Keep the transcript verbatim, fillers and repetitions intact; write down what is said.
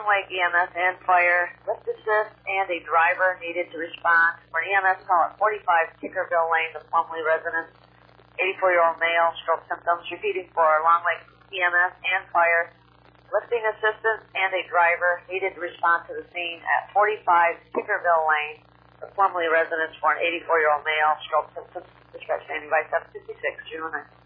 Long Lake E M S and fire, lift assist, and a driver needed to respond for an E M S call at forty-five Tickerville Lane, the Plumley residence. eighty-four-year-old male, stroke symptoms. Repeating for Long Lake E M S and fire, lifting assistance, and a driver needed to respond to the scene at forty-five Tickerville Lane, the Plumley residence for an eighty-four-year-old male, stroke symptoms. Dispatch standing by seven fifty-six, June ninth.